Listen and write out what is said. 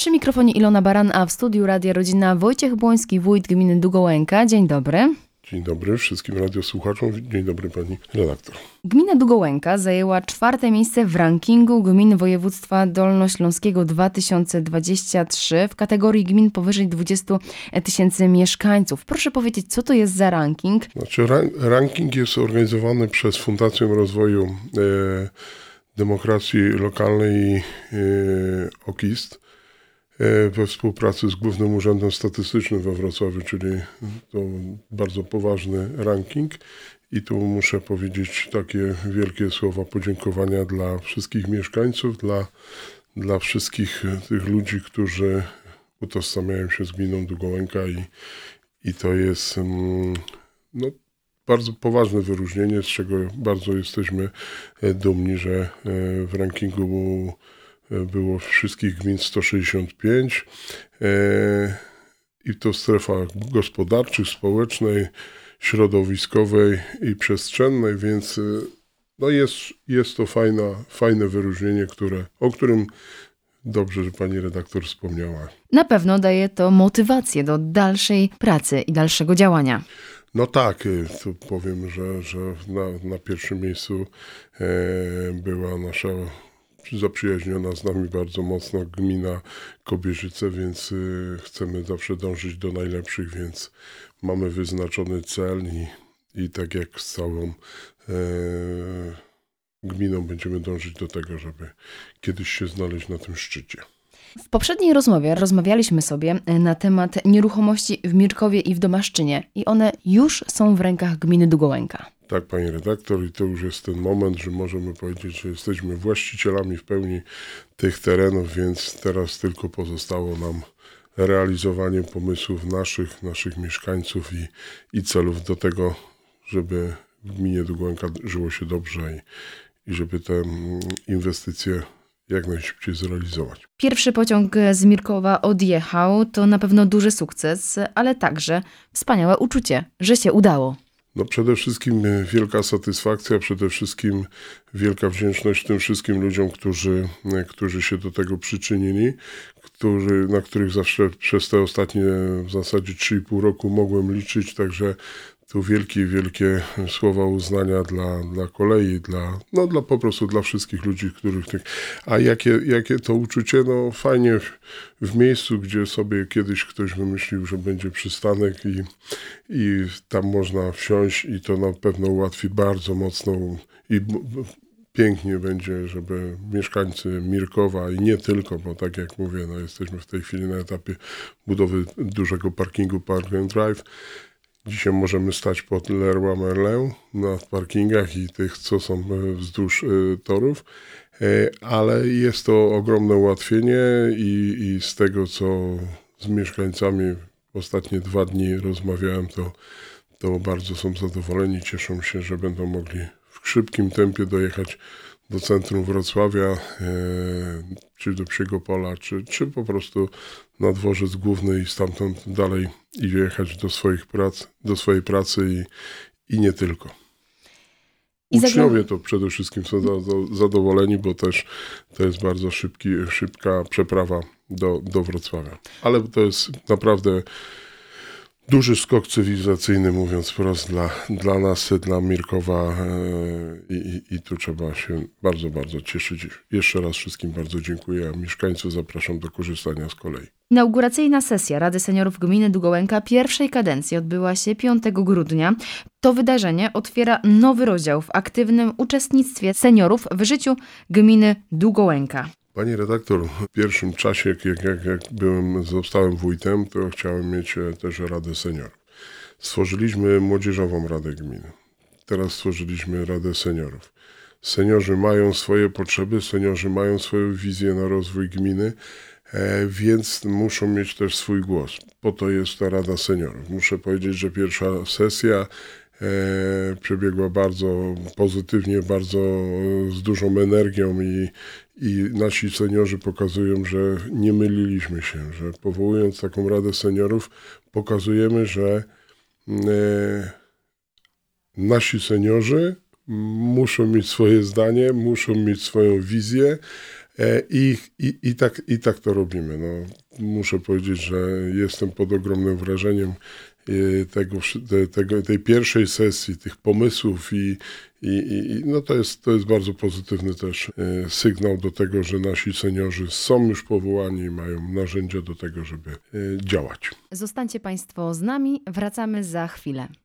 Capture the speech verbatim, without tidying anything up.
Przy mikrofonie Ilona Baran, a w studiu Radia Rodzina Wojciech Błoński, wójt gminy Długołęka. Dzień dobry. Dzień dobry wszystkim radiosłuchaczom. Dzień dobry pani redaktor. Gmina Długołęka zajęła czwarte miejsce w rankingu gmin województwa dolnośląskiego dwa tysiące dwudziesty trzeci w kategorii gmin powyżej dwudziestu tysięcy mieszkańców. Proszę powiedzieć, co to jest za ranking? Znaczy, ran- ranking jest organizowany przez Fundację Rozwoju e, Demokracji Lokalnej i e, O K I S T we współpracy z Głównym Urzędem Statystycznym we Wrocławiu, czyli to bardzo poważny ranking. I tu muszę powiedzieć takie wielkie słowa podziękowania dla wszystkich mieszkańców, dla, dla wszystkich tych ludzi, którzy utożsamiają się z gminą Długołęka i, i to jest no, bardzo poważne wyróżnienie, z czego bardzo jesteśmy dumni, że w rankingu było wszystkich gmin sto sześćdziesiąt pięć i to w strefach gospodarczych, społecznej, środowiskowej i przestrzennej, więc no jest, jest to fajna, fajne wyróżnienie, które, o którym dobrze, że pani redaktor wspomniała. Na pewno daje to motywację do dalszej pracy i dalszego działania. No tak, tu powiem, że, że na, na pierwszym miejscu e, była nasza zaprzyjaźniona z nami bardzo mocno gmina Kobierzyce, więc y, chcemy zawsze dążyć do najlepszych, więc mamy wyznaczony cel i, i tak jak z całą e, gminą będziemy dążyć do tego, żeby kiedyś się znaleźć na tym szczycie. W poprzedniej rozmowie rozmawialiśmy sobie na temat nieruchomości w Mirkowie i w Domaszczynie i one już są w rękach gminy Długołęka. Tak, pani redaktor, i to już jest ten moment, że możemy powiedzieć, że jesteśmy właścicielami w pełni tych terenów, więc teraz tylko pozostało nam realizowanie pomysłów naszych, naszych mieszkańców i, i celów do tego, żeby w gminie Długołęka żyło się dobrze i, i żeby te inwestycje jak najszybciej zrealizować. Pierwszy pociąg z Mirkowa odjechał, to na pewno duży sukces, ale także wspaniałe uczucie, że się udało. No przede wszystkim wielka satysfakcja, przede wszystkim wielka wdzięczność tym wszystkim ludziom, którzy, którzy się do tego przyczynili, którzy, na których zawsze przez te ostatnie w zasadzie trzy i pół roku mogłem liczyć, także tu wielkie, wielkie słowa uznania dla, dla kolei, dla, no dla po prostu dla wszystkich ludzi, których tych... A jakie, jakie to uczucie? No fajnie w, w miejscu, gdzie sobie kiedyś ktoś wymyślił, że będzie przystanek i, i tam można wsiąść i to na pewno ułatwi bardzo mocno i b, b, pięknie będzie, żeby mieszkańcy Mirkowa i nie tylko, bo tak jak mówię, no jesteśmy w tej chwili na etapie budowy dużego parkingu Park and Drive. Dzisiaj możemy stać pod Leroy Merlin na parkingach i tych, co są wzdłuż y, torów, y, ale jest to ogromne ułatwienie i, i z tego, co z mieszkańcami ostatnie dwa dni rozmawiałem, to, to bardzo są zadowoleni, cieszą się, że będą mogli w szybkim tempie dojechać do centrum Wrocławia, e, czy do Psiego Pola, czy, czy po prostu na dworzec główny i stamtąd dalej i jechać do swoich prac, do swojej pracy i, i nie tylko. I Uczniowie to przede wszystkim są za, za, zadowoleni, bo też to jest bardzo szybki, szybka przeprawa do, do Wrocławia. Ale to jest naprawdę duży skok cywilizacyjny, mówiąc wprost, dla, dla nas, dla Mirkowa i, i, i tu trzeba się bardzo, bardzo cieszyć. Jeszcze raz wszystkim bardzo dziękuję, a mieszkańców zapraszam do korzystania z kolei. Inauguracyjna sesja Rady Seniorów Gminy Długołęka pierwszej kadencji odbyła się piątego grudnia. To wydarzenie otwiera nowy rozdział w aktywnym uczestnictwie seniorów w życiu gminy Długołęka. Pani redaktor, w pierwszym czasie, jak, jak, jak byłem, zostałem wójtem, to chciałem mieć też Radę Seniorów. Stworzyliśmy Młodzieżową Radę Gminy. Teraz stworzyliśmy Radę Seniorów. Seniorzy mają swoje potrzeby, seniorzy mają swoją wizję na rozwój gminy, e, więc muszą mieć też swój głos. Po to jest ta Rada Seniorów. Muszę powiedzieć, że pierwsza sesja e, przebiegła bardzo pozytywnie, bardzo z dużą energią i I nasi seniorzy pokazują, że nie myliliśmy się, że powołując taką Radę Seniorów pokazujemy, że e, nasi seniorzy muszą mieć swoje zdanie, muszą mieć swoją wizję I, i, i, tak, i tak to robimy. No, muszę powiedzieć, że jestem pod ogromnym wrażeniem tego, tego, tej pierwszej sesji, tych pomysłów i, i, i no to jest, to jest bardzo pozytywny też sygnał do tego, że nasi seniorzy są już powołani i mają narzędzia do tego, żeby działać. Zostańcie Państwo z nami, wracamy za chwilę.